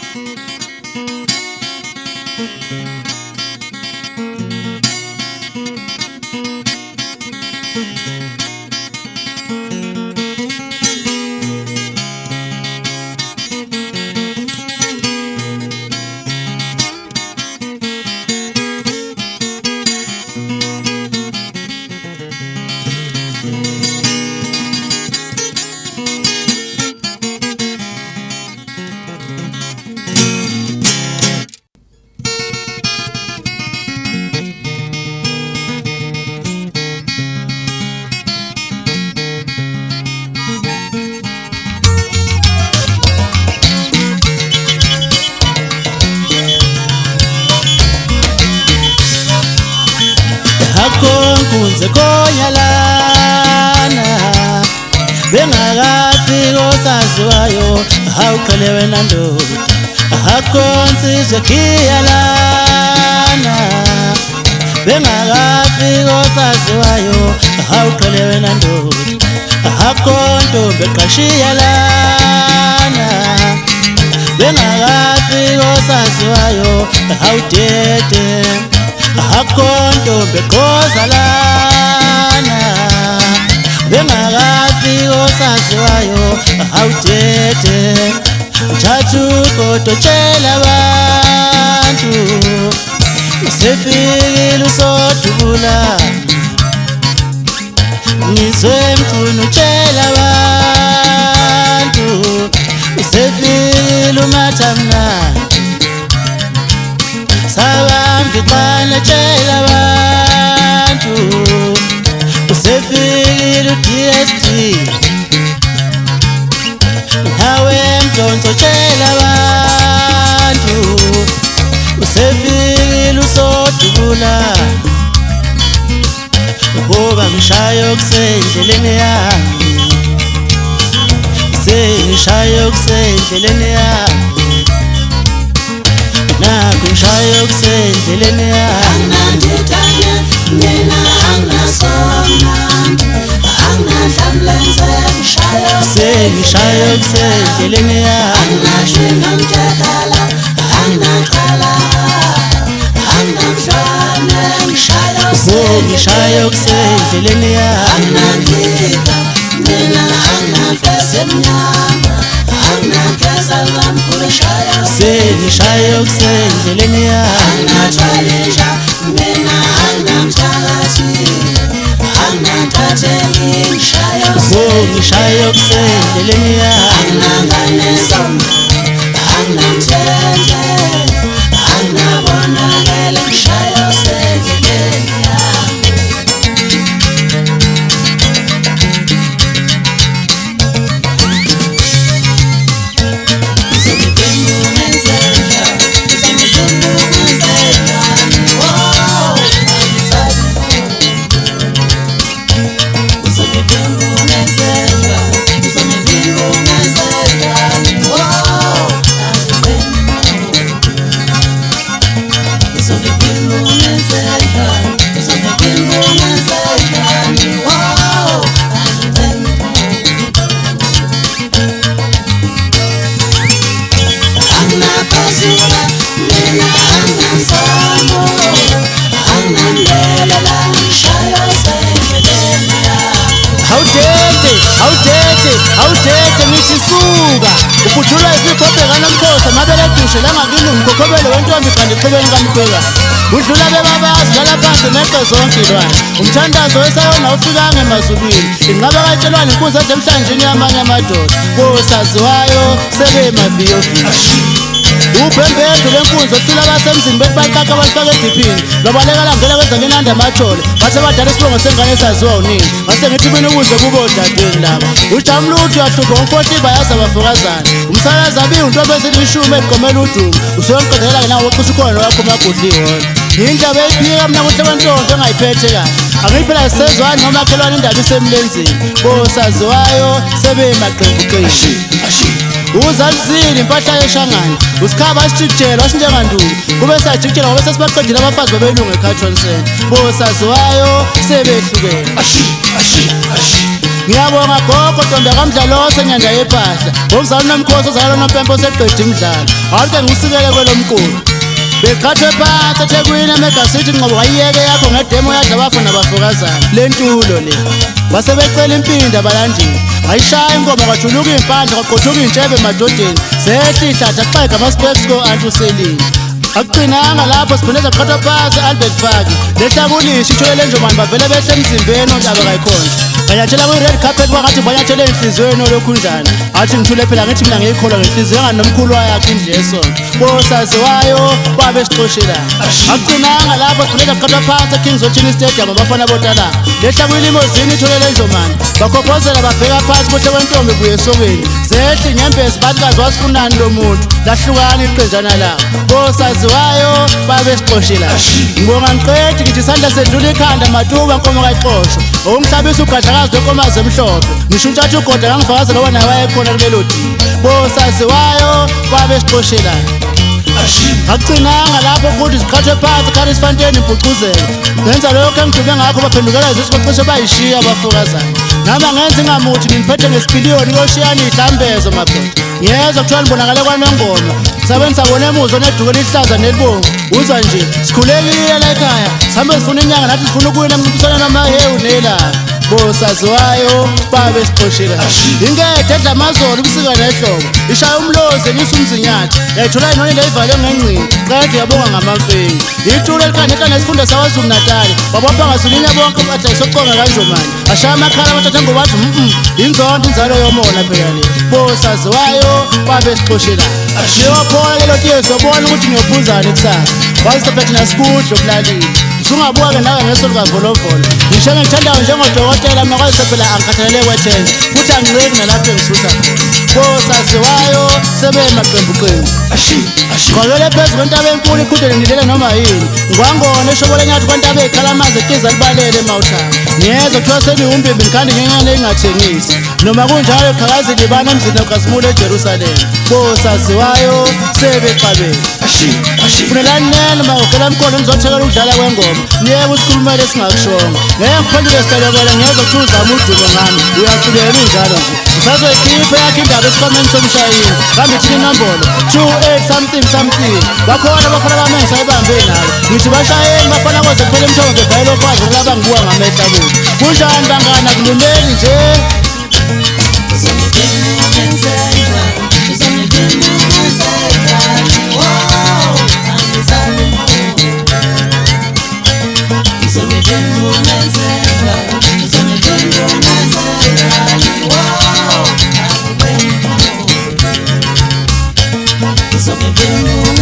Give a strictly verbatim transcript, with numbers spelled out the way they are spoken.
Kunze koyalana bengakafika osaziwayo awuqhelewe nandoda akhonsizwe khiyalana bengakafika osaziwayo awuqhelewe nandoda akhontombe qashiyalana bengakafika osaziwayo awudede akhontombe qozalana bengakafika osaziwayo awudede thathu kodwa tshela abantu usefikile usodubula ngizwe mkhulu tshela abantu usefikile umathamnandi sabambixana tshela abantu usefikile u-D S T nawe Mdlonzo tshela abantu usefikile usodubula ngoba ngishayo kusendleleni yami sengishayo kusendleleni yami nakho ngishayo kusendleleni yami Anganditanye mina angasona angahlamlenze ngishayo sengishayo kusendleleni yami angashwina mtekala angaqala angamhlane ngishayo sengishayo kusendleleni yami angandika mina angafese mnyama angageza ngamkhulu shayo sengishayo kusendleleni yami angathwalisha mina angamthakathi angathatheli ngishayo sengishayo kusendleleni yami anganganisoma angamthethe angabonakele ngishayo sendleleni yami Awudede, awudede, awudede ngithi suka uphutshula isikhophe kaNomkhosi amabele dushe langakini umkhokhobele wentombi kanti iqhibeni kaMkhwekazi udlula bebabazi lala phansi neqe zonke ilwane umthandazo wesayona ufikanga emazulwini inqaba katshelwane inkunzi edemhlanjini yamanye amadoda kosaziwayo sebemaviyoviyo ubhembethu lenkunzi ohlula abasemzini bethi baqaqa balifaka ediphini lobalekela ngela kwenza ngenanda amathole bathe badala isibongo sengane esaziwa unini ngase ngithi mina ukuze kube odadweni laba ujamlutho uyahlupha umfohliba yaza abafokazana umsakazi abiyi untombi ezilishumi eligqomela udumo usonqedela nawe weqisha ukhona wakho magudliwona indaba eyiphika mina kuhle kwentonto engayiphethe kahle angiphela sisezwani noma akhelwane indaba isemlenzini bosaziwayo sebemaqembuqembu uzalizile impahla yeshangane usikhaba asijikijela wasinjenganduku kube sajikijela ngoba sesibaqedile abafazi babelungu eCatron Center bosaziwayo sebehlukene Ngiyabonga gogo Ntombi kaMdlalose nyanda yephahla ngokuzalwa nomkhosi ozalwa nompempe oseqedwe imidlalo awuke ngisikele kwelomkulu beqhathwe phansi eThekwini eMegasithi Ngcobo wayiyeke yakho ngedemo yadla abafana bafokazana lentulo le basebecela impindi abalandeli ayishaya ingoma kwajuluka impandla kwaqothuka intshebe emadodeni zehle ihlatha xega amaspecks ko antuselini akuqinanga lapho siphindeza qhathwa phansi Albert Faki lehlabulisha ithwele njomani bavele behle emzimbeni ontaba kayikhona Banyathela kwi-red carpet kwangathi banyathele enhliziyweni olokhunjana athi ngithule phela ngithi mina ngiyikholwa ngenhliziyo enganomkhulu wakhe indlu yesonto bosaziwayo babesixoshelayo akuqinanga lapho siphindeza qhathwa phansi eKings Ochini Stadium abafana botalanga lehla kwilimozini itholele njomani bakhophozela babheka phansi kuhle kwentombi buye esokeni zehle inyembezi batikazi wasifunani lo muntu lahlukana iqenjana lawo bosaziwayo babesixoshelayo ngibonga ngiqedi ngithi isandla sedlula ikhanda matuba nkomo kayixoshwa okumhlabisa ugadlakazi lenkomazi emhlophe ngisho untshathu ugoda ngangifakazela wona wayekhona kulelo dili bosaziwayo babesixoshelayo akuqinanga lapho futhi siqhathwe phansi khari isifanteni impucuzelo ngenza lokho engidube ngakho baphendukela izisi bacishe bayishiya abafokazana nami ngenza ingamuthi ngiphethe ngesipiliyoni koshiyana ihlambezo madoda ngiyezwa kuthiwa libonakale kwanongoma sabe nisabona emuzo neduke lihlaza nelibomvu uzwa nje sikhulekile la ekhaya sihambe sifuna inyanga nathi sifuna ukuwina emncintiswana namahewu nelanga bosaziwayo babesixoshelayo ingede edla amazolo ubusika nehlobo ishaya umlozi enyisa umzinyathi yayithola inoni leyivale ngengcini qede yabonga ngamamfengu itulo elikaneta nesifunda sakwazulu natali babopha ngasulinya bonke bathi ayisoqonga kanjomani ashaya amakhala abathatha ngobathi mm inzondo inzalo yomona phela le bosaziwayo babesixoshelayo siyophola lelo tiye sobona ukuthi ngiyophuzana ekusasa wasiphethe nasikudlo kulalini usungabuka ke nawe ngeso likaVolovolo ngisho ngithandayo njengodokotela mina kwazi phela angikhathalele kwethenje futhi angiceki nalapho engisutha bosaziwayo sebemaqembu qembu qolele phezu kwentaba enkulu iqhudele ngidlela noma yini ngwangona eshobole nyathi kwentaba ekhala amanzi etiza libalele emawuthana ngiyeza kuthiwa seniwumbimbi nikhandi ngenyane engathengisi noma kunjalo qhakazi libana emzini okazimulo eJerusalema bosaziwayo sebeqabele funelani nene mawukhela mkono nizothekela ukudlala kwengoma niyeke usikhulumele singakushonga ngeke ngiphendule sitalokele ngiyeza kuthi uzama udumo ngami uyaqhubeka injalo nje ngisazoyikhipha yakho indaba esikhwameni somshayini kambe ithini inombolo two eight something something bakhona abafana bami engisayibambe nabo ngithi bashayeli bafana koze kuphela emthongo ngebhayilo fazi kulaba ngibuka ngamehla kuthi kunjani bangana kulumeli nje So